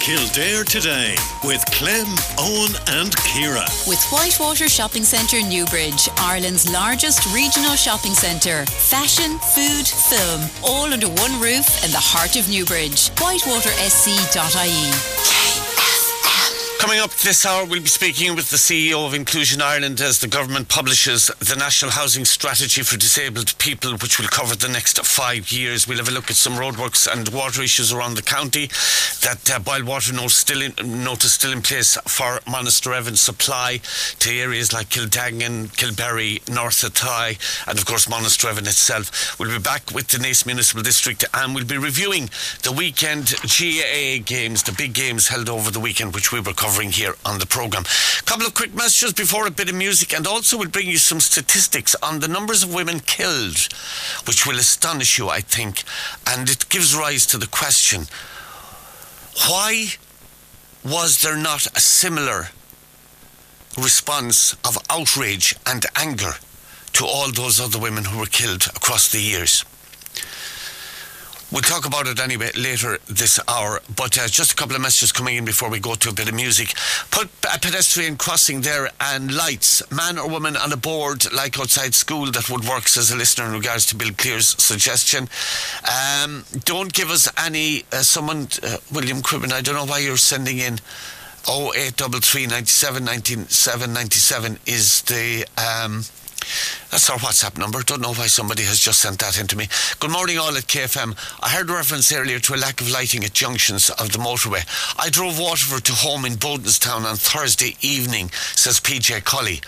Kildare Today with Clem, Owen and Ciara. With Whitewater Shopping Centre Newbridge, Ireland's largest regional shopping centre. Fashion, food, film, all under one roof in the heart of Newbridge. whitewatersc.ie. Coming up this hour, we'll be speaking with the CEO of Inclusion Ireland as the government publishes the National Housing Strategy for Disabled People, which will cover the next 5 years. We'll have a look at some roadworks and water issues around the county. That boil water notice still in place for Monasterevin supply to areas like Kildangan, Kilberry, North Athy, and of course Monasterevin itself. We'll be back with the Naas Municipal District, and we'll be reviewing the weekend GAA games, the big games held over the weekend, which we were covering here on the programme. A couple of quick messages before a bit of music, and also we'll bring you some statistics on the numbers of women killed, which will astonish you, I think, and it gives rise to the question, why was there not a similar response of outrage and anger to all those other women who were killed across the years? We'll talk about it anyway later this hour, but just a couple of messages coming in before we go to a bit of music. Put a pedestrian crossing there and lights. Man or woman on a board like outside school that would work, says a listener in regards to Bill Clear's suggestion. Don't give us any, William Cribben, I don't know why you're sending in 0833 97 97 97 is the... that's our WhatsApp number. Don't know why somebody has just sent that in to me. Good morning all at KFM. I heard a reference earlier to a lack of lighting at junctions of the motorway. I drove Waterford to home in Bodenstown on Thursday evening, says PJ Colley.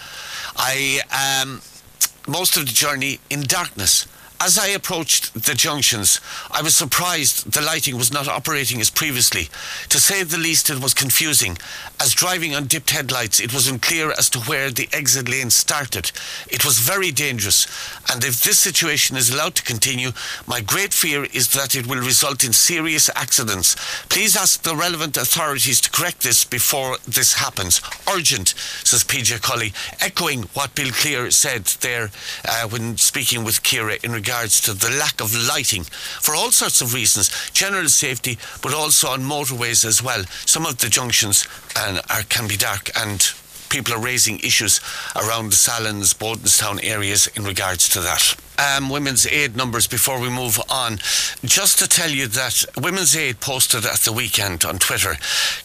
Most of the journey in darkness. As I approached the junctions, I was surprised the lighting was not operating as previously. To say the least, it was confusing. As driving on dipped headlights, it was unclear as to where the exit lane started. It was very dangerous, and if this situation is allowed to continue, my great fear is that it will result in serious accidents. Please ask the relevant authorities to correct this before this happens. Urgent, says PJ Colley, echoing what Bill Clear said there when speaking with Ciara in regards to the lack of lighting for all sorts of reasons, general safety, but also on motorways as well. Some of the junctions can be dark, and people are raising issues around the Salins, Bodenstown areas in regards to that. Women's Aid numbers before we move on. Just to tell you that Women's Aid posted at the weekend on Twitter,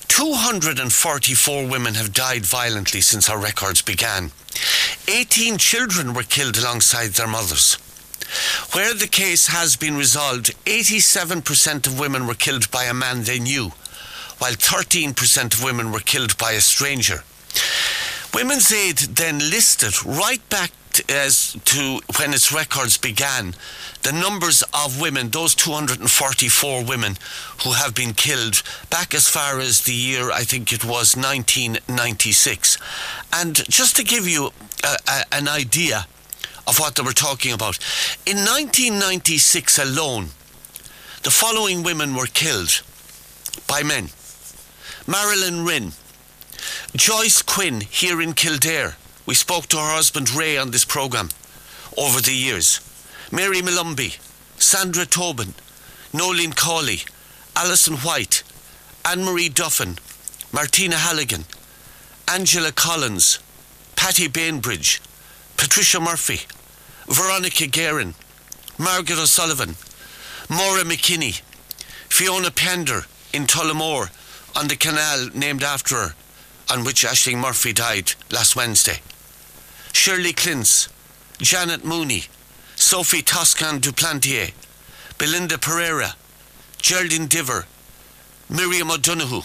244 women have died violently since our records began. 18 children were killed alongside their mothers. Where the case has been resolved, 87% of women were killed by a man they knew, while 13% of women were killed by a stranger. Women's Aid then listed right back as to when its records began, the numbers of women, those 244 women who have been killed back as far as the year, I think it was 1996. And just to give you an idea of what they were talking about, in 1996 alone, the following women were killed by men: Marilyn Rinn, Joyce Quinn here in Kildare. We spoke to her husband Ray on this programme over the years. Mary Malumbi, Sandra Tobin, Nolene Cawley, Alison White, Anne-Marie Duffin, Martina Halligan, Angela Collins, Patty Bainbridge, Patricia Murphy, Veronica Guerin, Margaret O'Sullivan, Maura McKinney, Fiona Pender in Tullamore on the canal named after her, on which Aisling Murphy died last Wednesday. Shirley Clintz, Janet Mooney, Sophie Toscan Duplantier, Belinda Pereira, Geraldine Diver, Miriam O'Donoghue.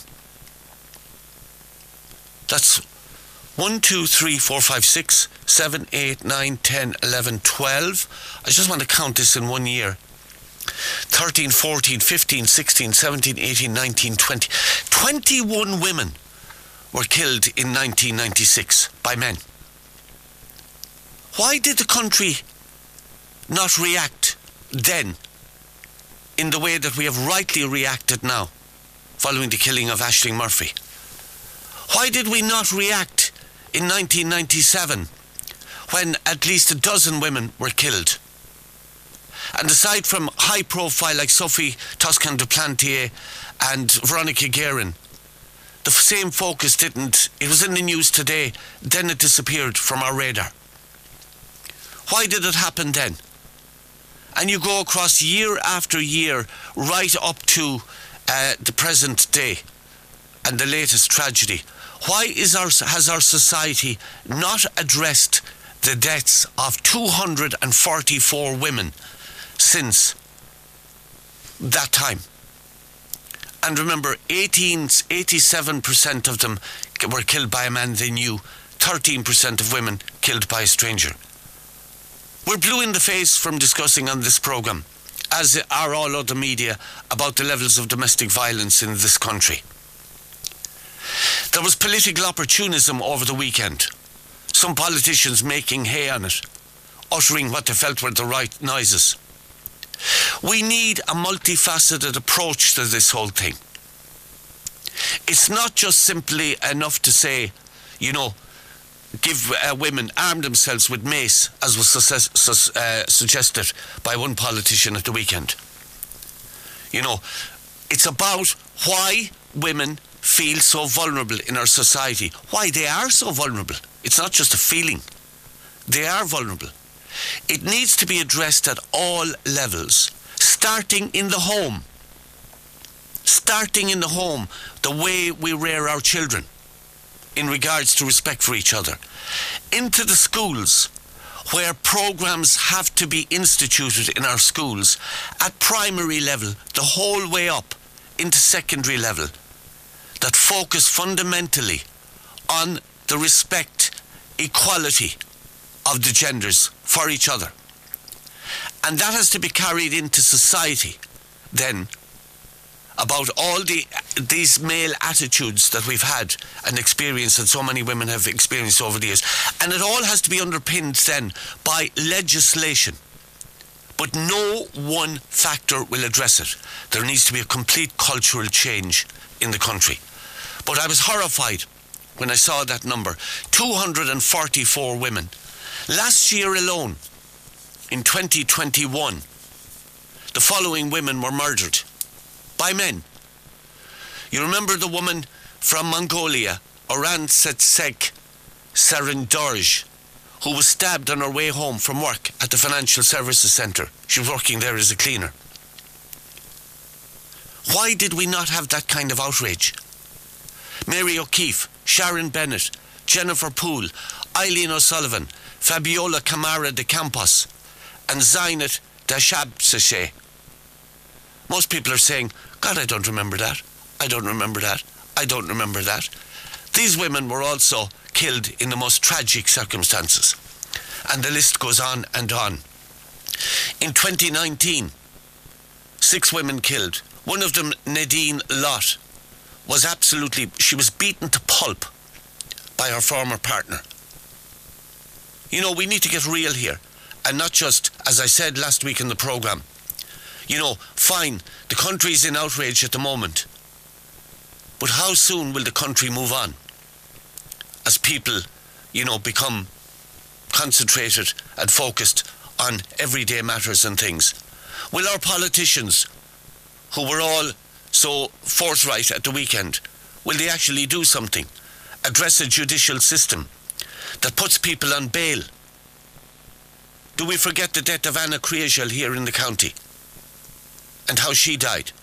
That's 1, 2, 3, 4, 5, 6, 7, 8, 9, 10, 11, 12. I just want to count this in 1 year. 13, 14, 15, 16, 17, 18, 19, 20. 21 women were killed in 1996 by men. Why did the country not react then in the way that we have rightly reacted now following the killing of Aisling Murphy? Why did we not react in 1997 when at least a dozen women were killed? And aside from high profile like Sophie Toscan Duplantier and Veronica Guerin, the same focus didn't, it was in the news today, then it disappeared from our radar. Why did it happen then? And you go across year after year, right up to the present day and the latest tragedy. Why has our society not addressed the deaths of 244 women since that time? And remember, 87% of them were killed by a man they knew, 13% of women killed by a stranger. We're blue in the face from discussing on this programme, as are all other media, about the levels of domestic violence in this country. There was political opportunism over the weekend. Some politicians making hay on it, uttering what they felt were the right noises. We need a multifaceted approach to this whole thing. It's not just simply enough to say, give women, arm themselves with mace, as was suggested by one politician at the weekend. It's about why women feel so vulnerable in our society, why they are so vulnerable. It's not just a feeling. They are vulnerable. It needs to be addressed at all levels, starting in the home. Starting in the home, the way we rear our children in regards to respect for each other. Into the schools, where programs have to be instituted in our schools at primary level, the whole way up into secondary level, that focus fundamentally on the respect, equality of the genders for each other. And that has to be carried into society then, about all these male attitudes that we've had and experienced, that so many women have experienced over the years. And it all has to be underpinned then by legislation. But no one factor will address it. There needs to be a complete cultural change in the country. But I was horrified when I saw that number. 244 women. Last year alone, in 2021, the following women were murdered by men. You remember the woman from Mongolia, Oransetsek Sarandorj, who was stabbed on her way home from work at the Financial Services Centre. She was working there as a cleaner. Why did we not have that kind of outrage? Mary O'Keefe, Sharon Bennett, Jennifer Poole, Eileen O'Sullivan, Fabiola Camara de Campos, and Zainat Dashabsashe. Most people are saying, God, I don't remember that. I don't remember that. I don't remember that. These women were also killed in the most tragic circumstances. And the list goes on and on. In 2019, 6 women killed. One of them, Nadine Lott, she was beaten to pulp by her former partner. We need to get real here. And not just, as I said last week in the programme, fine, the country's in outrage at the moment. But how soon will the country move on? As people, become concentrated and focused on everyday matters and things. Will our politicians, who were all so forthright at the weekend, will they actually do something? Address a judicial system that puts people on bail? Do we forget the death of Anna Creagel here in the county? And how she died?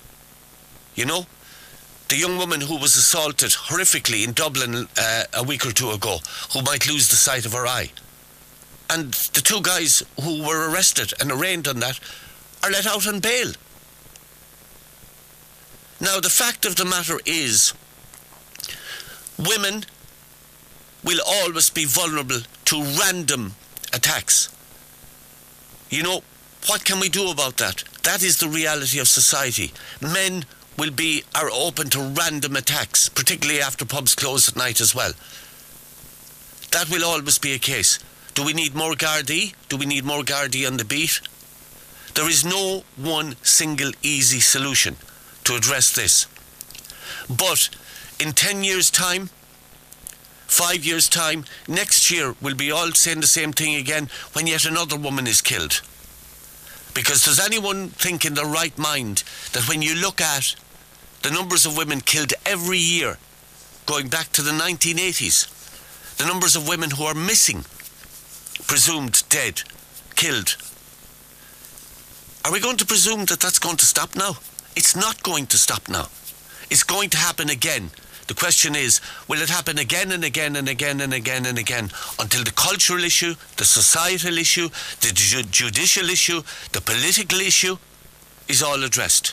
The young woman who was assaulted horrifically in Dublin a week or two ago, who might lose the sight of her eye. And the 2 guys who were arrested and arraigned on that are let out on bail. Now, the fact of the matter is, women will always be vulnerable to random attacks. What can we do about that? That is the reality of society. Men are open to random attacks, particularly after pubs close at night as well. That will always be a case. Do we need more Gardaí? Do we need more Gardaí on the beat? There is no one single easy solution to address this. But in 10 years' time, 5 years' time, next year we'll be all saying the same thing again when yet another woman is killed. Because does anyone think in their right mind that when you look at the numbers of women killed every year going back to the 1980s. The numbers of women who are missing, presumed dead, killed. Are we going to presume that that's going to stop now? It's not going to stop now. It's going to happen again. The question is, will it happen again and again and again and again and again until the cultural issue, the societal issue, the judicial issue, the political issue is all addressed?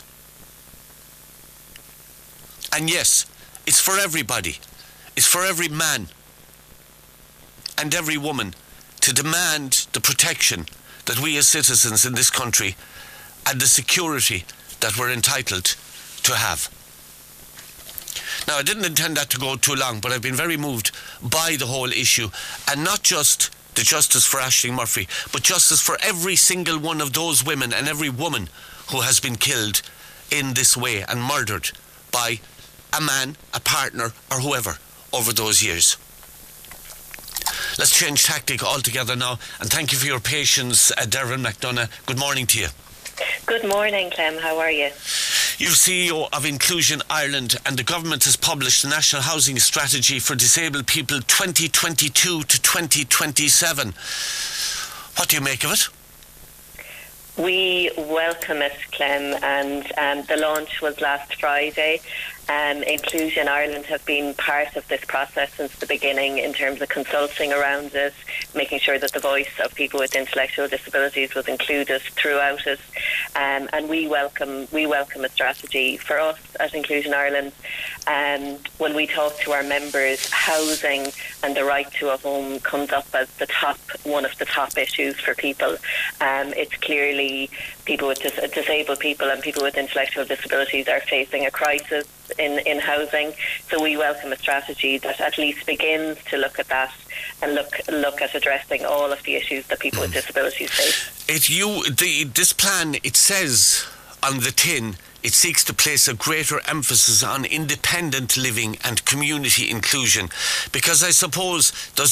And yes, it's for everybody. It's for every man and every woman to demand the protection that we as citizens in this country and the security that we're entitled to have. Now, I didn't intend that to go too long, but I've been very moved by the whole issue, and not just the justice for Aisling Murphy, but justice for every single one of those women and every woman who has been killed in this way and murdered by a man, a partner, or whoever over those years. Let's change tactic altogether now, and thank you for your patience, Dervin McDonough. Good morning to you. Good morning, Clem. How are you? You're CEO of Inclusion Ireland, and the government has published the National Housing Strategy for Disabled People 2022 to 2027. What do you make of it? We welcome it, Clem, and the launch was last Friday. Inclusion Ireland have been part of this process since the beginning in terms of consulting around it, making sure that the voice of people with intellectual disabilities was included throughout it. And we welcome a strategy. For us at Inclusion Ireland, when we talk to our members, housing and the right to a home comes up as one of the top issues for people. It's clearly people with disabled people and people with intellectual disabilities are facing a crisis in housing. So we welcome a strategy that at least begins to look at that and look at addressing all of the issues that people with disabilities face. This plan, it says on the tin, it seeks to place a greater emphasis on independent living and community inclusion. Because I suppose,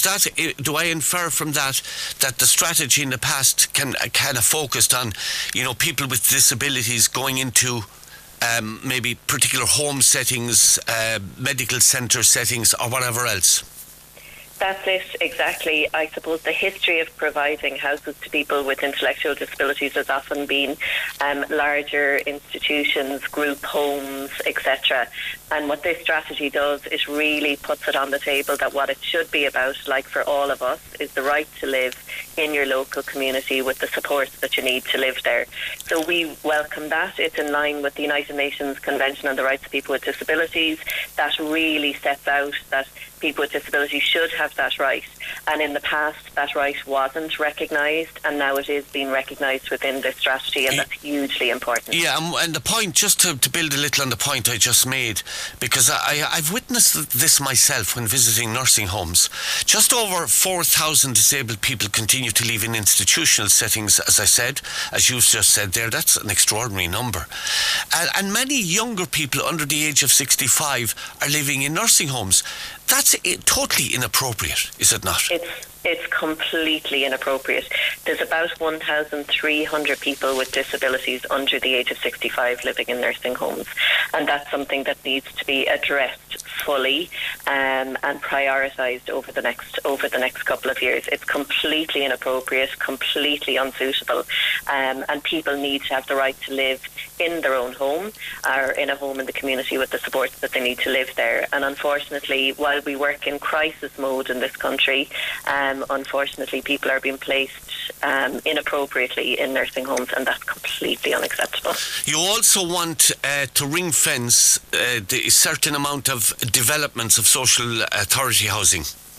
do I infer from that the strategy in the past kind of focused on, people with disabilities going into maybe particular home settings, medical centre settings, or whatever else? That's it, exactly. I suppose the history of providing houses to people with intellectual disabilities has often been larger institutions, group homes, etc. And what this strategy does is really puts it on the table that what it should be about, like for all of us, is the right to live in your local community with the supports that you need to live there. So we welcome that. It's in line with the United Nations Convention on the Rights of People with Disabilities that really sets out that people with disabilities should have that right. And in the past, that right wasn't recognised, and now it is being recognised within this strategy, and that's hugely important. Yeah, and the point, just to build a little on the point I just made, because I've witnessed this myself when visiting nursing homes. Just over 4,000 disabled people continue to live in institutional settings, as I said, as you've just said there. That's an extraordinary number. And many younger people under the age of 65 are living in nursing homes. That's totally inappropriate, is it not? It's completely inappropriate. There's about 1,300 people with disabilities under the age of 65 living in nursing homes, and that's something that needs to be addressed fully and prioritised over the next couple of years. It's completely inappropriate, completely unsuitable, and people need to have the right to live in their own home or in a home in the community with the supports that they need to live there. And unfortunately, while we work in crisis mode in this country, unfortunately people are being placed inappropriately in nursing homes, and that's completely unacceptable. You also want to ring fence the certain amount of developments of social authority housing.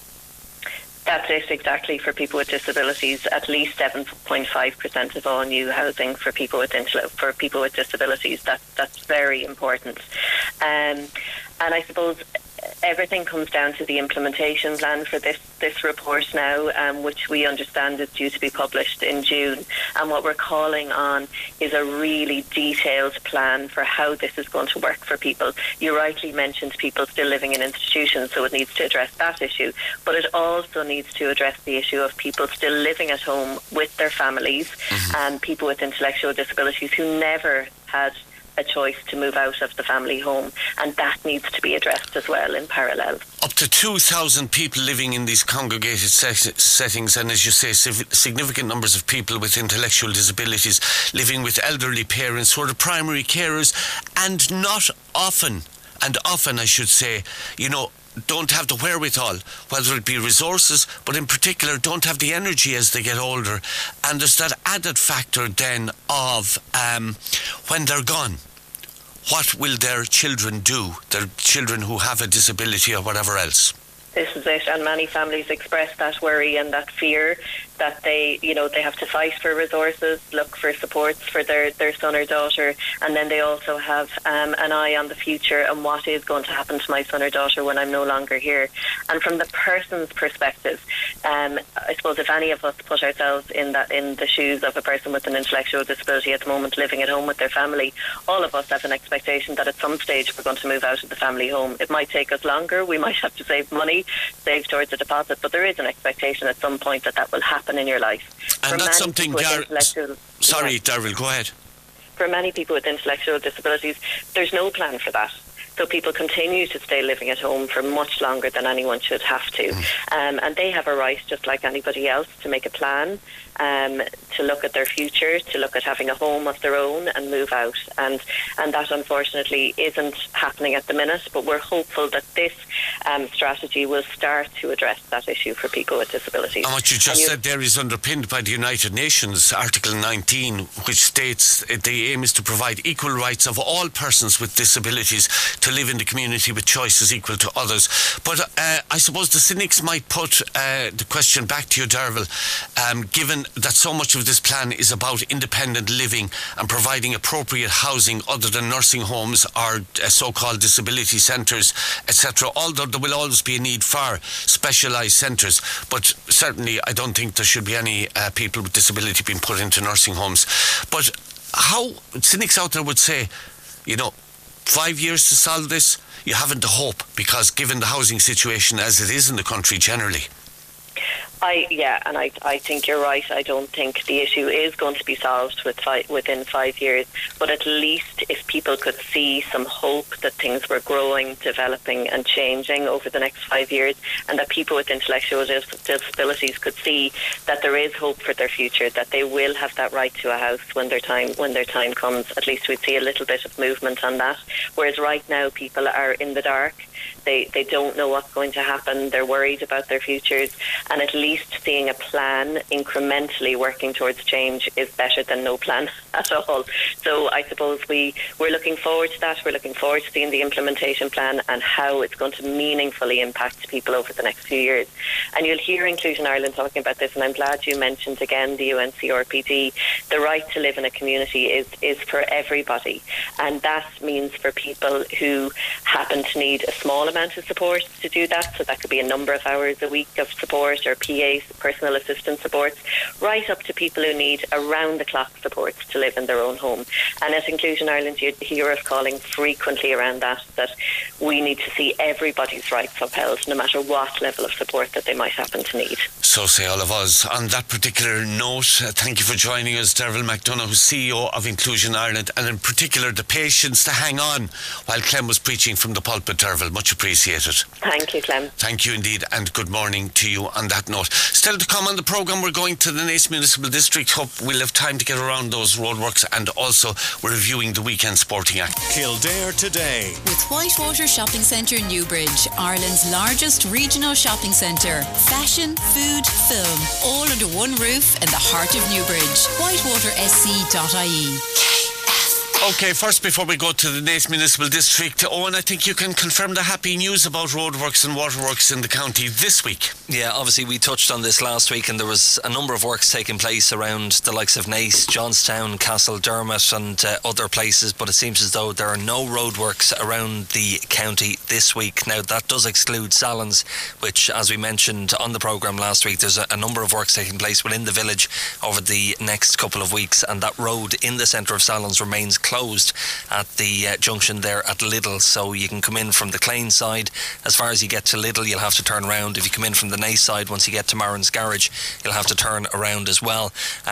That's it, exactly. For people with disabilities, at least 7.5% of all new housing for people with disabilities. That's very important. And I suppose everything comes down to the implementation plan for this report now, which we understand is due to be published in June. And what we're calling on is a really detailed plan for how this is going to work for people. You rightly mentioned people still living in institutions, so it needs to address that issue. But it also needs to address the issue of people still living at home with their families and people with intellectual disabilities who never had a choice to move out of the family home, and that needs to be addressed as well in parallel. Up to 2,000 people living in these congregated settings, and as you say, significant numbers of people with intellectual disabilities living with elderly parents who are the primary carers, and not often, and often I should say, don't have the wherewithal, whether it be resources, but in particular don't have the energy as they get older. And there's that added factor then of when they're gone, what will their children do, their children who have a disability or whatever else? This is it, and many families express that worry and that fear that they have to fight for resources, look for supports for their son or daughter, and then they also have an eye on the future and what is going to happen to my son or daughter when I'm no longer here. And from the person's perspective, I suppose if any of us put ourselves in the shoes of a person with an intellectual disability at the moment living at home with their family, all of us have an expectation that at some stage we're going to move out of the family home. It might take us longer, we might have to save money, save towards a deposit, but there is an expectation at some point that will happen in your life. And that's something, Darryl, go ahead. For many people with intellectual disabilities, there's no plan for that. So people continue to stay living at home for much longer than anyone should have to. And they have a right, just like anybody else, to make a plan, to look at their future, to look at having a home of their own and move out. And that, unfortunately, isn't happening at the minute, but we're hopeful that this strategy will start to address that issue for people with disabilities. And what you just said there is underpinned by the United Nations, Article 19, which states the aim is to provide equal rights of all persons with disabilities to live in the community with choices equal to others. But I suppose the cynics might put the question back to you, Darryl, given that so much of this plan is about independent living and providing appropriate housing other than nursing homes or so-called disability centres, etc., although there will always be a need for specialised centres. But certainly I don't think there should be any people with disability being put into nursing homes. But how cynics out there would say, 5 years to solve this, you haven't the hope, because given the housing situation as it is in the country generally. I think you're right. I don't think the issue is going to be solved within 5 years, but at least if people could see some hope that things were growing, developing and changing over the next 5 years, and that people with intellectual disabilities could see that there is hope for their future, that they will have that right to a house when their time comes, at least we'd see a little bit of movement on that. Whereas right now people are in the dark. They don't know what's going to happen. They're worried about their futures, and at least seeing a plan incrementally working towards change is better than no plan at all. So I suppose we're looking forward to that. We're looking forward to seeing the implementation plan and how it's going to meaningfully impact people over the next few years. And you'll hear Inclusion Ireland talking about this, and I'm glad you mentioned again the UNCRPD. The right to live in a community is for everybody, and that means for people who happen to need a small amount of support to do that. So that could be a number of hours a week of support, or PA, personal assistant supports, right up to people who need around-the-clock supports to live in their own home. And at Inclusion Ireland, you hear us calling frequently around that we need to see everybody's rights upheld, no matter what level of support that they might happen to need. So say all of us. On that particular note, thank you for joining us, Darryl McDonagh, who's CEO of Inclusion Ireland, and in particular the patience to hang on while Clem was preaching from the pulpit, Darryl. Much appreciated. Thank you, Clem. Thank you indeed, and good morning to you on that note. Still to come on the programme, we're going to the Naas Municipal District. Hope we'll have time to get around those roadworks, and also we're reviewing the weekend sporting act. Kildare Today. With Whitewater Shopping Centre Newbridge, Ireland's largest regional shopping centre. Fashion, food, film, all under one roof in the heart of Newbridge. whitewatersc.ie. Okay, first, before we go to the Naas Municipal District, Owen, I think you can confirm the happy news about roadworks and waterworks in the county this week. Yeah, obviously we touched on this last week, and there was a number of works taking place around the likes of Naas, Johnstown, Castledermot and other places, but it seems as though there are no roadworks around the county this week. Now, that does exclude Sallins, which, as we mentioned on the programme last week, there's a number of works taking place within the village over the next couple of weeks, and that road in the centre of Sallins remains closed closed at the junction there at Lidl. So you can come in from the Clane side. As far as you get to Lidl, you'll have to turn around. If you come in from the Naas side, once you get to Marron's Garage, you'll have to turn around as well.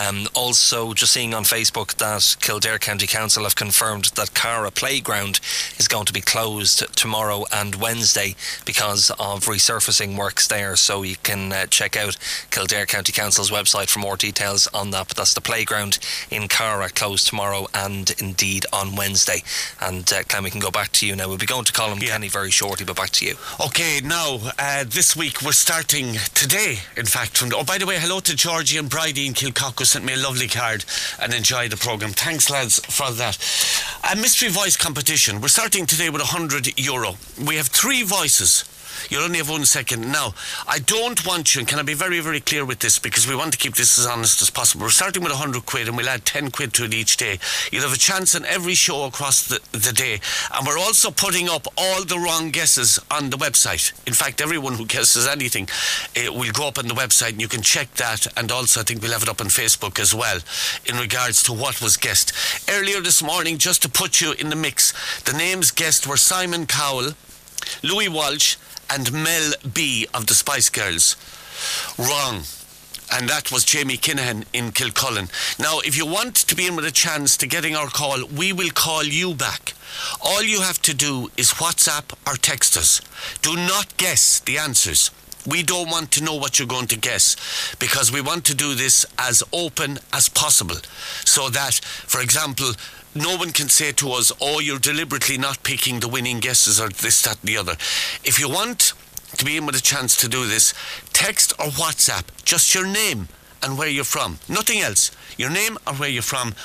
Also, just seeing on Facebook that Kildare County Council have confirmed that Cara Playground is going to be closed tomorrow and Wednesday because of resurfacing works there. So you can check out Kildare County Council's website for more details on that. But that's the playground in Cara, closed tomorrow and indeed on Wednesday. And Clem, we can go back to you now. We'll be going to Colin Kenny very shortly, but back to you. Okay, now this week we're starting today, in fact. By the way, hello to Georgie and Bridie in Kilcock, who sent me a lovely card and enjoyed the programme. Thanks, lads, for that. A mystery voice competition. We're starting today with €100. We have 3 voices. You'll only have 1 second. Now, I don't want you, and can I be very, very clear with this, because we want to keep this as honest as possible. We're starting with 100 quid and we'll add 10 quid to it each day. You'll have a chance on every show across the day. And we're also putting up all the wrong guesses on the website. In fact, everyone who guesses anything will go up on the website and you can check that. And also, I think we'll have it up on Facebook as well in regards to what was guessed. Earlier this morning, just to put you in the mix, the names guessed were Simon Cowell, Louis Walsh, and Mel B of the Spice Girls. Wrong. And that was Jamie Kinahan in Kilcullen. Now, if you want to be in with a chance to getting our call, we will call you back. All you have to do is WhatsApp or text us. Do not guess the answers. We don't want to know what you're going to guess, because we want to do this as open as possible, so that, for example, no one can say to us, oh, you're deliberately not picking the winning guesses or this, that and the other. If you want to be in with a chance to do this, text or WhatsApp just your name and where you're from. Nothing else. Your name or where you're from.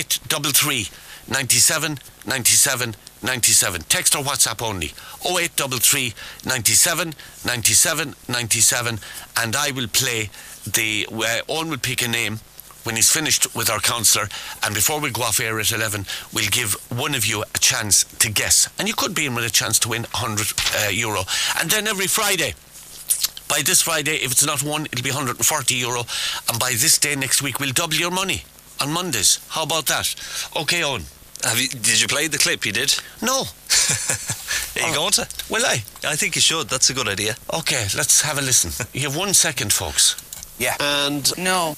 0833 97 97 97. Text or WhatsApp only. 0833 97 97 97. And I will play Owen will pick a name when he's finished with our counsellor, and before we go off air at 11, we'll give one of you a chance to guess, and you could be in with a chance to win €100. And then every Friday, by this Friday, if it's not one, it'll be €140, and by this day next week we'll double your money on Mondays. How about that? Okay, Owen. Did you play the clip? You did? No. Are you going to? Will I? I think you should. That's a good idea. Okay, let's have a listen. You have 1 second, folks. Yeah. And no.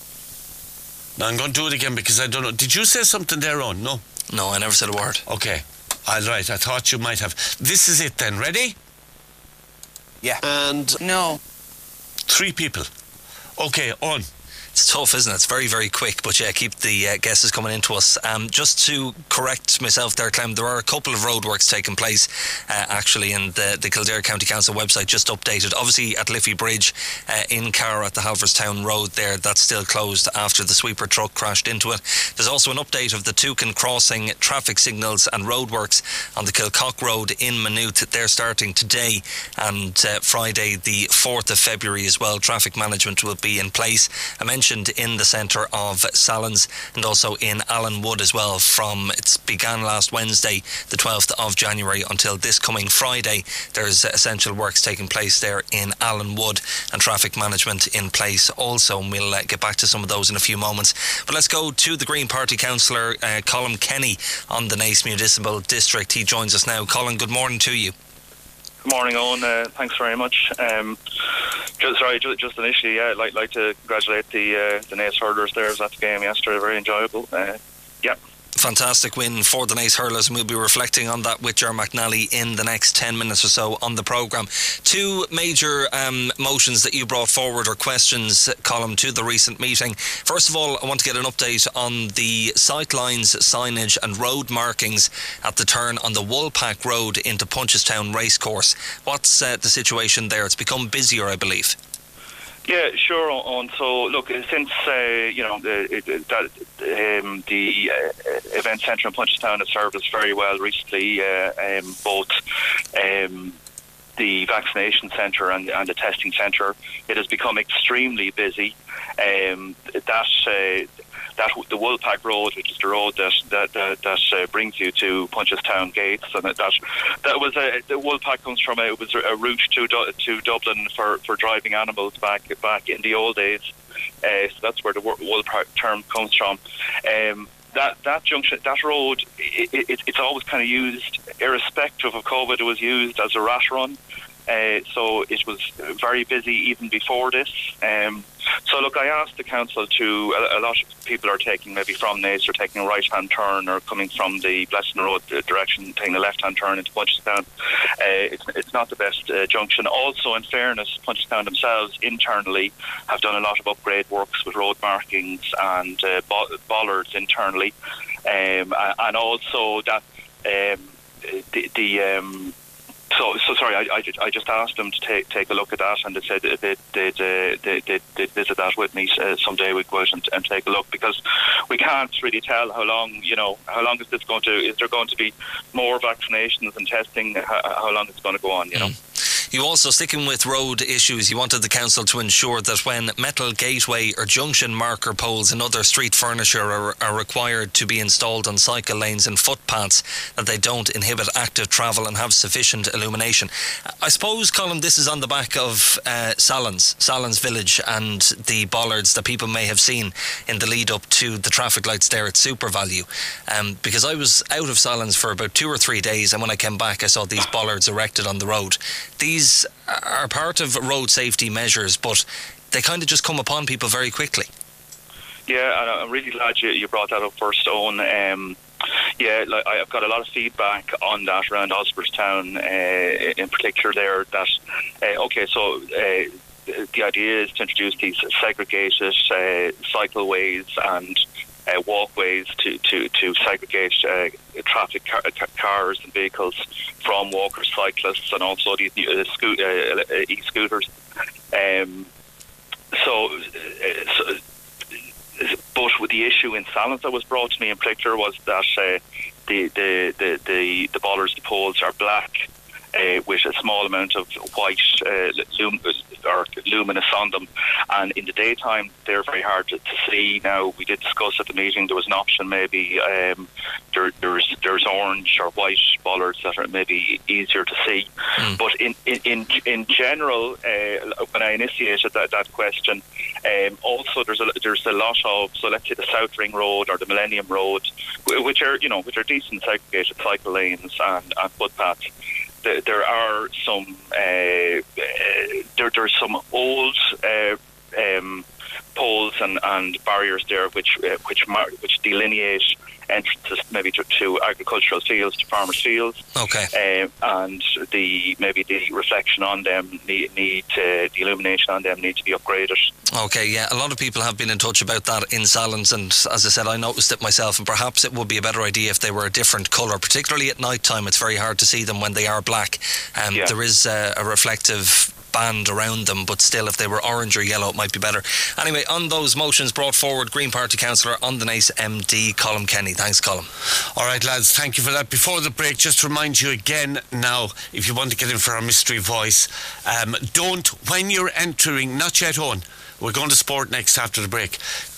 Now I'm going to do it again because I don't know. Did you say something there on? No? No, I never said a word. Okay. All right, I thought you might have. This is it then. Ready? Yeah. And no. 3 people. Okay, on. It's tough, isn't it? It's very, very quick, but yeah, keep the guesses coming into us. Just to correct myself there, Clem, there are a couple of roadworks taking place, actually, and the Kildare County Council website just updated. Obviously, at Liffey Bridge in Cara at the Halverstown Road there, that's still closed after the sweeper truck crashed into it. There's also an update of the Toucan Crossing traffic signals and roadworks on the Kilcock Road in Maynooth. They're starting today and Friday the 4th of February as well. Traffic management will be in place. I mentioned in the centre of Sallins and also in Allen Wood as well. It began last Wednesday the 12th of January until this coming Friday. There's essential works taking place there in Allen Wood and traffic management in place also, and we'll get back to some of those in a few moments. But let's go to the Green Party councillor Colin Kenny on the Naas Municipal District. He joins us now. Colin, good morning to you. Good morning, Owen. Thanks very much. Just initially, I'd like to congratulate the Naas hurlers there. I was at the game yesterday, very enjoyable. Fantastic win for the Naas hurlers, and we'll be reflecting on that with Ger McNally in the next 10 minutes or so on the programme. 2 major motions that you brought forward, or questions, Colin, to the recent meeting. First of all, I want to get an update on the sightlines, signage and road markings at the turn on the Woolpack Road into Punchestown Racecourse. What's the situation there? It's become busier, I believe. Yeah, sure. And so, look, since the event centre in Punchestown has served us very well recently, both the vaccination centre and the testing centre, it has become extremely busy. The Woolpack Road, which is the road that brings you to Punchestown Gates, and that was the Woolpack comes from it was a route to Dublin for driving animals back in the old days. So that's where the Woolpack term comes from. that junction, that road, it's always kind of used, irrespective of COVID. It was used as a rat run. So it was very busy even before this. So look, I asked the council to, a lot of people are taking maybe from Naas, or taking a right-hand turn, or coming from the Blessing Road direction, taking a left-hand turn into Punchestown. It's not the best junction. Also, in fairness, Punchestown themselves internally have done a lot of upgrade works with road markings and bollards internally. And also that So sorry, I just asked them to take a look at that, and they said they'd visit that with me someday. We'd go out and take a look, because we can't really tell how long is this going to. Is there going to be more vaccinations and testing? How long it's going to go on? You know. You also, sticking with road issues, you wanted the council to ensure that when metal gateway or junction marker poles and other street furniture are required to be installed on cycle lanes and footpaths, that they don't inhibit active travel and have sufficient illumination. I suppose, Colin, this is on the back of Sallins Village and the bollards that people may have seen in the lead up to the traffic lights there at SuperValue. Because I was out of Sallins for about 2 or 3 days, and when I came back I saw these bollards erected on the road. These are part of road safety measures, but they kind of just come upon people very quickly. Yeah, and I'm really glad you brought that up first, Owen. I've got a lot of feedback on that around Osborstown, in particular there, that the idea is to introduce these segregated cycleways and walkways to segregate traffic, cars and vehicles from walkers, cyclists, and also these e-scooters. But with the issue in Sallins that was brought to me in particular was that the bollards, the poles are black, with a small amount of white luminous on them, and in the daytime they're very hard to see. Now, we did discuss at the meeting there was an option, maybe there's orange or white bollards that are maybe easier to see. But in general, when I initiated that question, also there's a lot of, so let's say the South Ring Road or the Millennium Road, which are decent segregated cycle lanes and footpaths. There are some there's some old poles and barriers there which delineate entrances maybe to agricultural fields, to farmers' fields. Okay. And the reflection on them the illumination on them need to be upgraded. Okay, yeah, a lot of people have been in touch about that in Sallins, and as I said, I noticed it myself, and perhaps it would be a better idea if they were a different colour, particularly at night time. It's very hard to see them when they are black. There is a reflective band around them, but still, if they were orange or yellow, it might be better. Anyway, on those motions brought forward, Green Party Councillor on the Naas MD, Colm Kenny. Thanks, Colm. All right, lads, thank you for that. Before the break, just to remind you again now, if you want to get in for our mystery voice, when you're entering, not yet on, we're going to sport next after the break.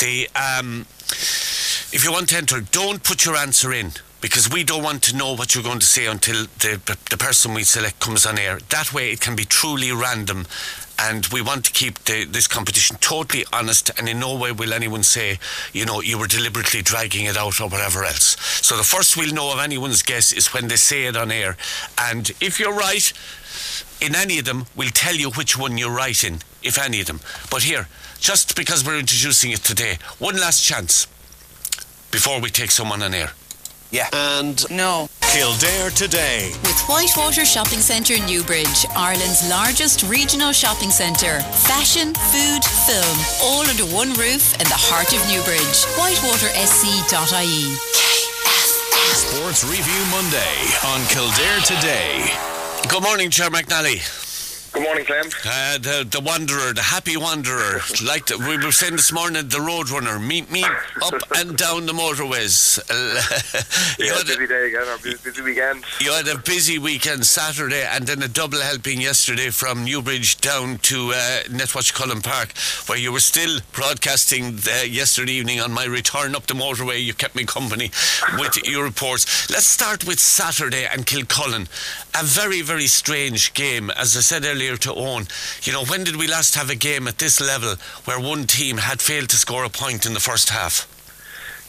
If you want to enter, don't put your answer in, because we don't want to know what you're going to say until the person we select comes on air. That way it can be truly random, and we want to keep this competition totally honest, and in no way will anyone say, you were deliberately dragging it out or whatever else. So the first we'll know of anyone's guess is when they say it on air, and if you're right in any of them, we'll tell you which one you're right in, if any of them. But here, just because we're introducing it today, one last chance before we take someone on air. Yeah. And no. Kildare Today. With Whitewater Shopping Centre Newbridge, Ireland's largest regional shopping centre. Fashion, food, film, all under one roof in the heart of Newbridge. WhitewaterSC.ie. Sports Review Monday on Kildare Today. Good morning, Chair McNally. Good morning, Clem. The wanderer, the happy wanderer, like we were saying this morning, the road runner. Meet me up and down the motorways. Busy day again, or busy weekend. You had a busy weekend Saturday, and then a double helping yesterday from Newbridge down to Netwatch Cullen Park, where you were still broadcasting yesterday evening on my return up the motorway. You kept me company with your reports. Let's start with Saturday and Kilcullen. A very, very strange game, as I said earlier to Owen. When did we last have a game at this level where one team had failed to score a point in the first half?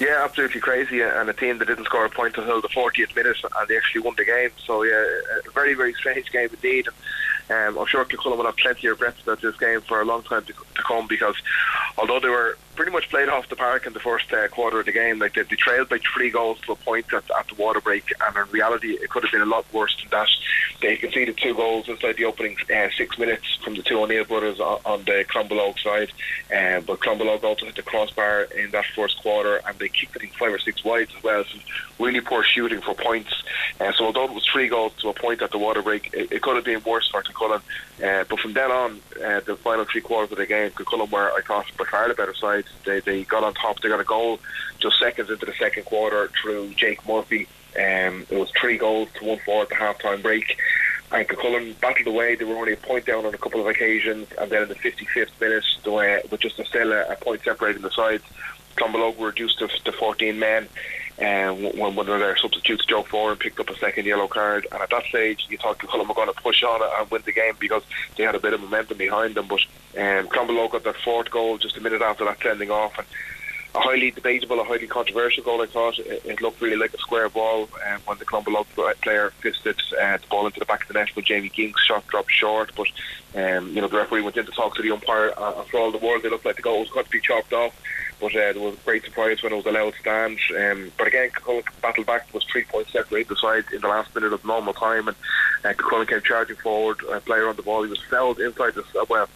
Yeah, absolutely crazy, and a team that didn't score a point until the 40th minute, and they actually won the game. So yeah, a very, very strange game indeed. I'm sure Kilcullen will have plenty of regrets about this game for a long time to come, because although they were pretty much played off the park in the first quarter of the game, like they trailed by 3 goals to a point at the water break, and in reality it could have been a lot worse than that. They conceded 2 goals inside the opening 6 minutes from the 2 O'Neill brothers on the Clonbelogue side, but Clonbelogue also hit the crossbar in that first quarter, and they kicked it 5 or 6 wide as well. So really poor shooting for points. So although it was 3 goals to a point at the water break, it could have been worse for Kilcullen. But from then on, the final 3 quarters of the game, Kilcullen were, I thought, by far the better side. They got on top. They got a goal just seconds into the second quarter through Jake Murphy. It was 3 goals to 1-4 at the half-time break. And Kilcullen battled away. They were only a point down on a couple of occasions, and then in the 55th minute, with just still a point separating the sides, Clonbelogue were reduced to 14 men. When one of their substitutes, Joe Foran, picked up a second yellow card, and at that stage you thought Kilcullen were going to push on and win the game because they had a bit of momentum behind them. But Clonbelogue got their 4th goal just a minute after that sending off, and a highly debatable, a highly controversial goal. I thought it looked really like a square ball when the Clonbelogue player fisted the ball into the back of the net, but Jamie King's shot dropped short. But the referee went in to talk to the umpire, and for all the world, it looked like the goal was going to be chopped off. But there was a great surprise when it was allowed to stand. But again, Kilcullen battled back. There was 3 points separated the side in the last minute of normal time, and Kilcullen came charging forward. A player on the ball, he was fouled inside the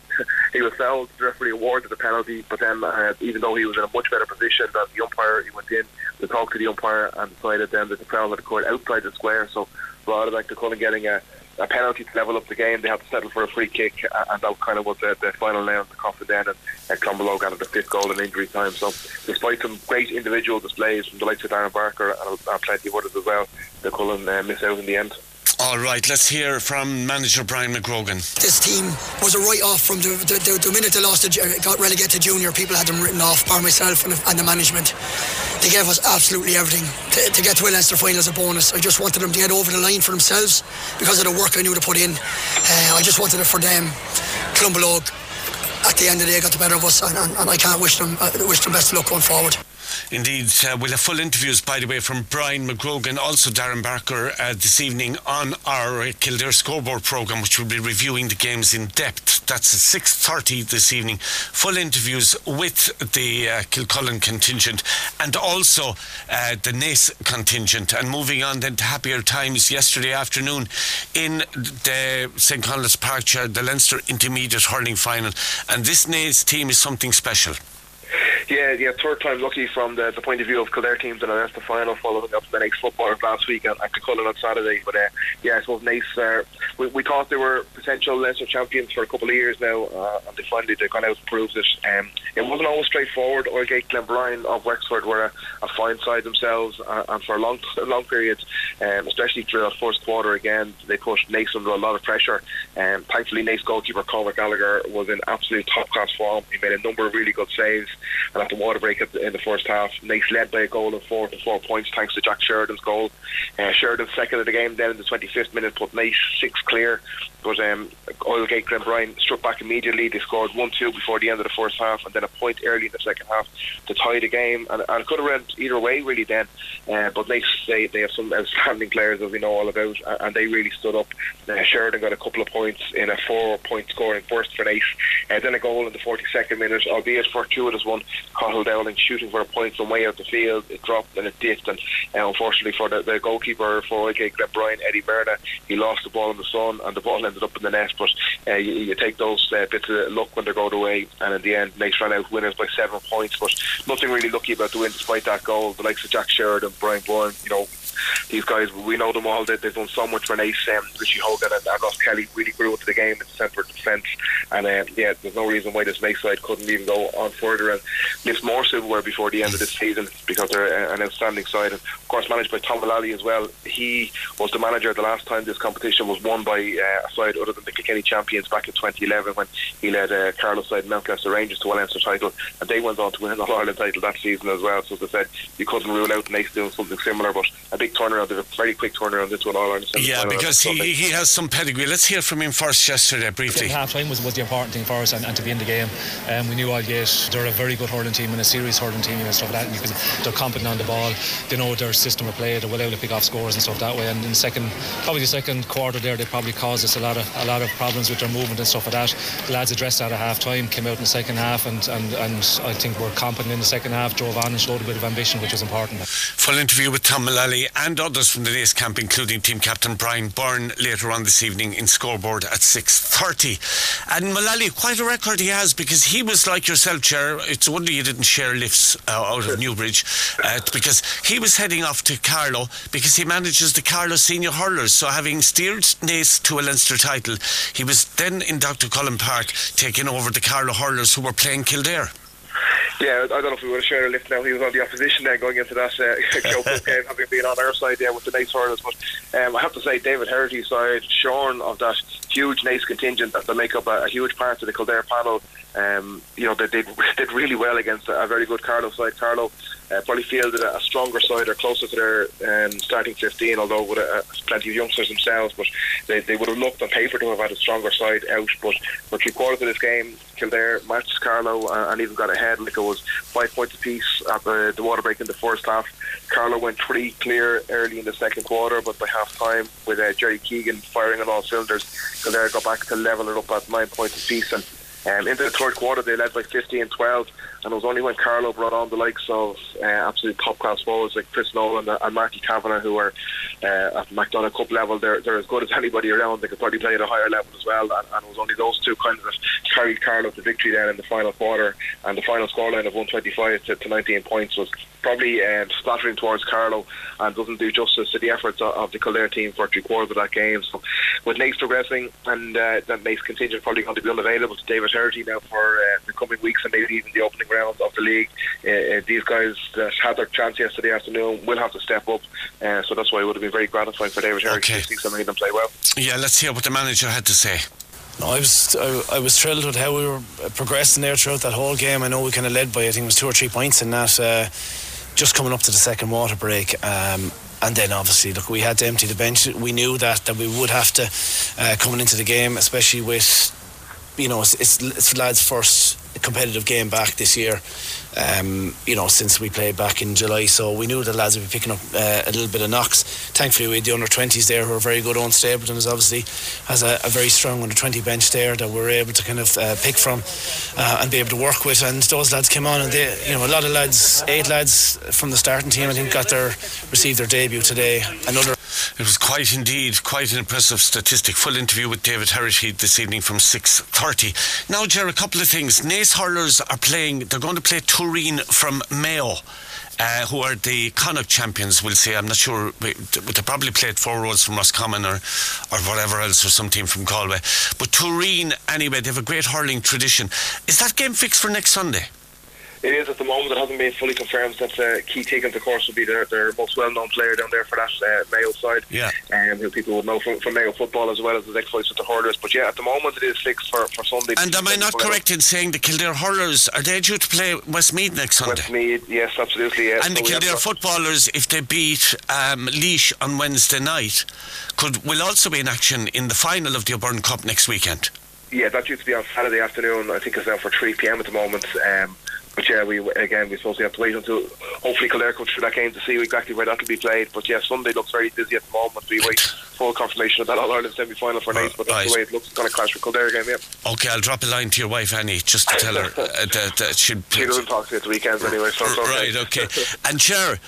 he was fouled. The referee awarded the penalty, but then even though he was in a much better position than the umpire, he went in to talk to the umpire and decided then that the foul had occurred outside the square. So rather than Kilcullen getting a penalty to level up the game, they had to settle for a free kick, and that kind of was the final nail in the coffin then, and Clonbelogue got the 5th goal in injury time. So despite some great individual displays from the likes of Darren Barker and plenty of others as well, Kilcullen missed out in the end. All right, let's hear from manager Brian McGrogan. This team was a write-off from the minute they got relegated to junior. People had them written off, by myself and the management. They gave us absolutely everything to get to a Leinster final as a bonus. I just wanted them to get over the line for themselves because of the work I knew to put in. I just wanted it for them. Clonbelogue, at the end of the day, got the better of us, and I can't wish them best of luck going forward. Indeed, we'll have full interviews, by the way, from Brian McGrogan, also Darren Barker, this evening on our Kildare Scoreboard programme, which will be reviewing the games in depth. That's at 6:30 this evening. Full interviews with the Kilcullen contingent and also the Naas contingent. And moving on then to happier times, yesterday afternoon in the St. Conleth's Park, the Leinster Intermediate Hurling Final. And this Naas team is something special. Yeah, 3rd time lucky from the point of view of Kildare teams in a Leinster final, following up the next footballer last week at Kilcullen on Saturday. But I suppose Naas, we thought they were potential Leinster champions for a couple of years now, and they've gone out and proved it. It wasn't always straightforward. Oilgate Glenbrine of Wexford were a fine side themselves, and for a long period, especially through that first quarter again, they put Naas under a lot of pressure. Thankfully, Naas goalkeeper Colin Gallagher was in absolute top-class form. He made a number of really good saves. And at the water break in the first half, Naas led by a goal of 4 points thanks to Jack Sheridan's goal. Sheridan's second of the game then in the 25th minute put Naas 6 clear. But Oilgate Glenbrine struck back immediately. They scored 1-2 before the end of the first half, and then a point early in the second half to tie the game. And it could have went either way really then. But Naas, they have some outstanding players as we know all about, and they really stood up. Sheridan got a couple of points in a 4-point scoring burst for Naas. Then a goal in the 42nd minute, albeit fortuitous one. Cathal Dowling shooting for a point from way out the field. It dropped and it dipped, and unfortunately for the goalkeeper for Oilgate Glenbrine, Eddie Berna, he lost the ball in the sun and the ball ended up in the net. But you take those bits of luck when they go away, and in the end Naas ran out winners by 7 points. But nothing really lucky about the win despite that goal. The likes of Jack Sheridan, Brian Bourne, these guys, we know them all. They've done so much for Naas. Richie Hogan and Ross Kelly really grew into the game in the centre of defence, and there's no reason why this Naas side couldn't even go on further and lift more silverware before the end of this season, because they're an outstanding side, and of course managed by Tom Mullally as well. He was the manager the last time this competition was won by a side other than the Kilkenny champions back in 2011, when he led Carlos side Mountcastle Rangers to a Leinster title, and they went on to win an All-Ireland title that season as well. So as I said, you couldn't rule out Naas doing something similar, but a big turnaround, a very quick turnaround into an All-Ireland semi-final. Yeah, because he has some pedigree. Let's hear from him first yesterday briefly. absolutely. Half time was the important thing for us, and to be in the game. We knew Aldgate, they're a very good hurling team and a serious hurling team and stuff like that. They're competent on the ball. They know their system of play. They're well able to pick off scores and stuff that way. And in the second quarter there, they probably caused us a lot of problems with their movement and stuff like that. The lads addressed that at half time, came out in the second half, and I think were competent in the second half, drove on and showed a bit of ambition, which was important. Full interview with Tom Mullally and others from the Naas camp, including team captain Brian Byrne, later on this evening in Scoreboard at 6:30. And Mullally, quite a record he has, because he was like yourself, Chair. It's a wonder you didn't share lifts out of Newbridge, because he was heading off to Carlow because he manages the Carlow senior hurlers. So having steered Naas to a Leinster title, he was then in Dr. Cullen Park taking over the Carlow hurlers who were playing Kildare. Yeah, I don't know if we would have shared a lift now. He was on the opposition then going into that game, having been on our side with the Naas hurlers. But I have to say, David Herrity's side, shorn of that huge Naas contingent that make up a huge part of the Kildare panel, they did really well against a very good Carlow side. Carlow probably fielded a stronger side or closer to their starting 15, although with plenty of youngsters themselves. But they would have looked on paper to have had a stronger side out. But for 3/4 of this game, Kildare matched Carlow and even got ahead. Like, it was 5 points apiece at the water break in the first half. Carlow went 3 clear early in the second quarter, but by half time, with Jerry Keegan firing on all cylinders, Kildare got back to level it up at 9 points apiece. And into the third quarter, they led by 15-12, and it was only when Carlow brought on the likes of absolute top-class forwards like Chris Nolan and Marty Kavanagh, who are at McDonagh Cup level. They're as good as anybody around. They could probably play at a higher level as well, and it was only those two kind of that carried Carlow to victory then in the final quarter. And the final scoreline of 125 to 19 points was probably splattering towards Carlow and doesn't do justice to the efforts of the Kildare team for 3/4 of that game. So with Naas progressing, and that Naas contingent probably going to be unavailable to David Herrity now for the coming weeks and maybe even the opening round of the league, these guys that had their chance yesterday afternoon will have to step up, so that's why it would have been very gratifying for David Herrity to see so many of them play well. Yeah, let's hear what the manager had to say. No, I was thrilled with how we were progressing there throughout that whole game. I know we kind of led by, I think it was 2 or 3 points in that, just coming up to the second water break, and then obviously, look, we had to empty the bench. We knew that we would have to coming into the game, especially with, it's lads' first competitive game back this year, since we played back in July. So we knew the lads would be picking up a little bit of knocks. Thankfully, we had the under-20s there who are very good. Owen Stapleton obviously has a very strong under-20 bench there that we're able to kind of pick from and be able to work with. And those lads came on, and they, a lot of lads, 8 lads from the starting team, I think, received their debut today. It was quite an impressive statistic. Full interview with David Herrity this evening from 6:30. Now, Ger, a couple of things. Naas hurlers they're going to play Turin from Mayo, who are the Connacht champions, we'll say. I'm not sure, they probably played 4 rows from Roscommon or whatever else, or some team from Galway. But Turin, anyway, they have a great hurling tradition. Is that game fixed for next Sunday? It is at the moment. It hasn't been fully confirmed. That Keith Higgins, of course, will be their most well-known player down there for that Mayo side. Yeah. Who people would know from Mayo football, as well as his exploits with the hurlers. But yeah, at the moment it is fixed for Sunday. And am I not correct in saying the Kildare hurlers, are they due to play Westmeath next Sunday? Westmeath, yes, absolutely. Yeah. And so the Kildare footballers, if they beat Laois on Wednesday night, will also be in action in the final of the O'Byrne Cup next weekend. Yeah, that's due to be on Saturday afternoon. I think it's now for 3 p.m. at the moment. But yeah, we're supposed to have to wait until hopefully Kildare comes through that game to see exactly where that will be played. But yeah, Sunday looks very busy at the moment. We wait full confirmation of that All-Ireland semi-final for Naas, but that's the way it looks. It's going to clash with Kildare again, yeah. Okay, I'll drop a line to your wife Annie just to tell her that she doesn't talk to me at the weekends anyway. So right, okay. And Ger,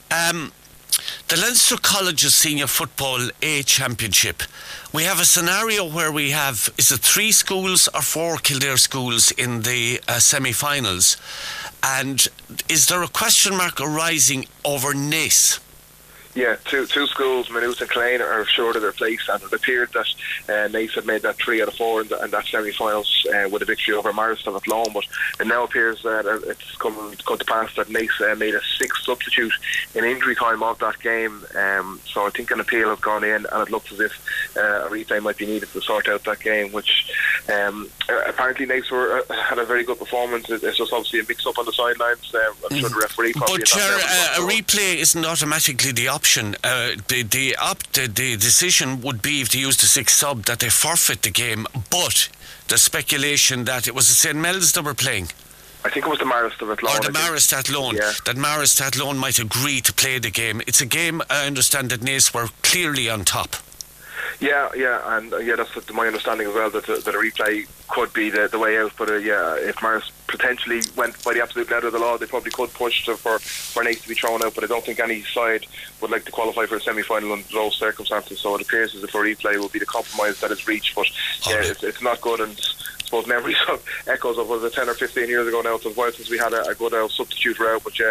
the Leinster Colleges Senior Football A Championship, we have a scenario where we have, is it 3 schools or 4 Kildare schools in the semi-finals, and is there a question mark arising over Naas? Yeah, two schools, Maynooth and Clane, are assured of their place, and it appeared that Naas had made that 3 out of 4 in that semi-finals with a victory over Marston at Lone. But it now appears that it's come to pass that Naas made a 6th substitute in injury time of that game. So I think an appeal has gone in, and it looks as if a replay might be needed to sort out that game, which apparently Naas had a very good performance. It's just obviously a mix-up on the sidelines. I'm sure the referee probably... But a replay isn't automatically the option. option. The decision would be, if they use the 6th sub, that they forfeit the game. But the speculation that it was the St. Mel's that were playing. I think it was the Marist at Loan. Or the Marist at Loan. Yeah. That Marist at Loan might agree to play the game. It's a game, I understand, that Naas were clearly on top. Yeah, and that's my understanding as well, that a replay could be the way out. But if Marist potentially went by the absolute letter of the law, they probably could push for Naas to be thrown out. But I don't think any side would like to qualify for a semi-final under those circumstances. So it appears as if a replay will be the compromise that is reached. But it's not good. And I suppose memories of echoes of, was it 10 or 15 years ago now? It was a while since we had a good substitute route. But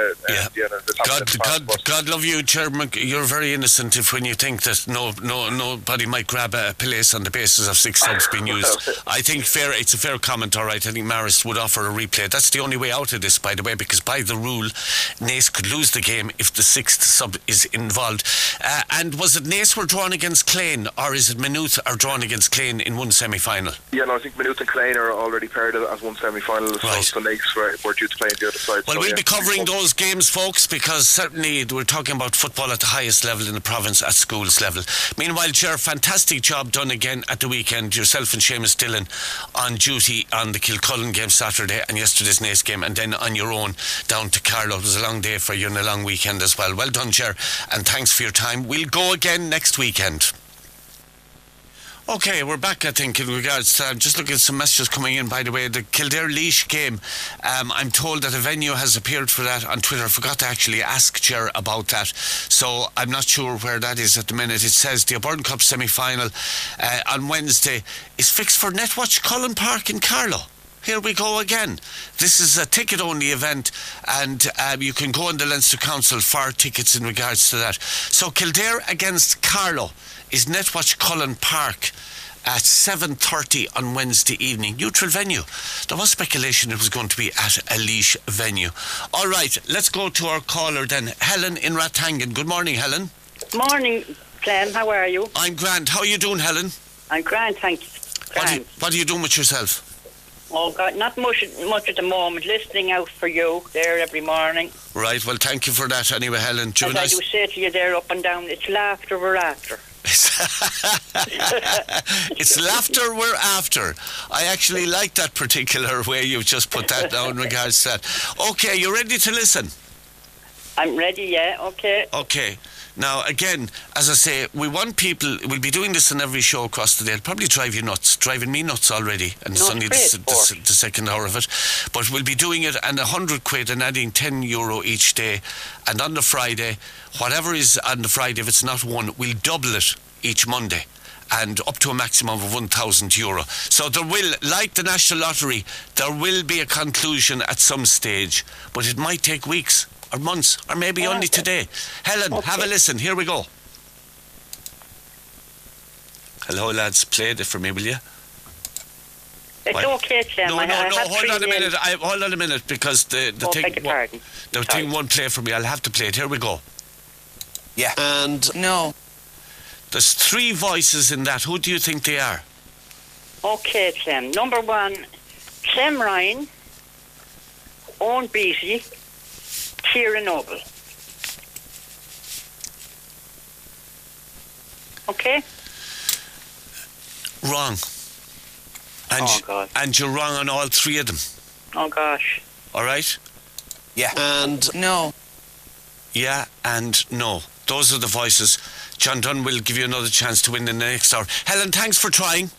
God love you, Chairman. You're very innocent when you think that nobody might grab a place on the basis of 6 subs being used. I think it's a fair comment, all right. I think Marist would offer a replay. That's the only way out of this, by the way, because by the rule, Naas could lose the game if the 6th sub is involved. And was it Naas were drawn against Clane, or is it Maynooth are drawn against Clane in one semi-final? Yeah, no, I think Maynooth and Clane are already paired as one semi-final. Right. So Naas were due to play on the other side. Well, we'll be covering those games, folks, because certainly we're talking about football at the highest level in the province, at schools level. Meanwhile, Chair, fantastic job done again at the weekend. Yourself and Seamus Dillon on duty on the Kilcullen game Saturday and yesterday's Naas game, and then on your own down to Carlow. It was a long day for you and a long weekend as well. Well done, Chair, and thanks for your time. We'll go again next weekend. Okay, we're back, I think, in regards to... I'm just looking at some messages coming in, by the way. The Kildare-Laois game, I'm told that a venue has appeared for that on Twitter. I forgot to actually ask Ger about that, so I'm not sure where that is at the minute. It says the O'Byrne Cup semi-final on Wednesday is fixed for Netwatch Cullen Park in Carlow. Here we go again. This is a ticket-only event, and you can go on the Leinster Council for tickets in regards to that. So Kildare against Carlow is Netwatch Cullen Park at 7:30 on Wednesday evening. Neutral venue. There was speculation it was going to be at a Laois venue. All right, let's go to our caller then. Helen in Rathangan. Good morning, Helen. Morning, Clem. How are you? I'm grand. How are you doing, Helen? I'm grand, thanks. Grand. What are you doing with yourself? Oh, God, not much at the moment. Listening out for you there every morning. Right, well, thank you for that anyway, Helen. As I do say to you there up and down, it's laughter we're after. It's laughter we're after. I actually like that particular way you've just put that down in regards to that. Okay, you ready to listen? I'm ready, yeah, okay. Okay. Now, again, as I say, we want people... We'll be doing this in every show across the day. It'll probably drive you nuts. Driving me nuts already. And it's only the second hour of it. But we'll be doing it, and £100 and adding €10 each day. And on the Friday, whatever is on the Friday, if it's not one, we'll double it each Monday. And up to a maximum of €1,000. So there will, like the National Lottery, there will be a conclusion at some stage. But it might take weeks or months, or maybe only today. Helen, have a listen. Here we go. Hello, lads. Play it for me, will you? It's okay, Sam. No, hold on a minute. Hold on a minute, because the thing won't play for me. I'll have to play it. Here we go. Yeah. And... No. There's 3 voices in that. Who do you think they are? Okay, Sam. Number 1, Clem Ryan, Owen Beattie, Kieran Noble. Okay? Wrong. And you're wrong on all 3 of them. Oh, gosh. All right? Yeah. And no. Yeah and no. Those are the voices. John Dunn will give you another chance to win in the next hour. Helen, thanks for trying.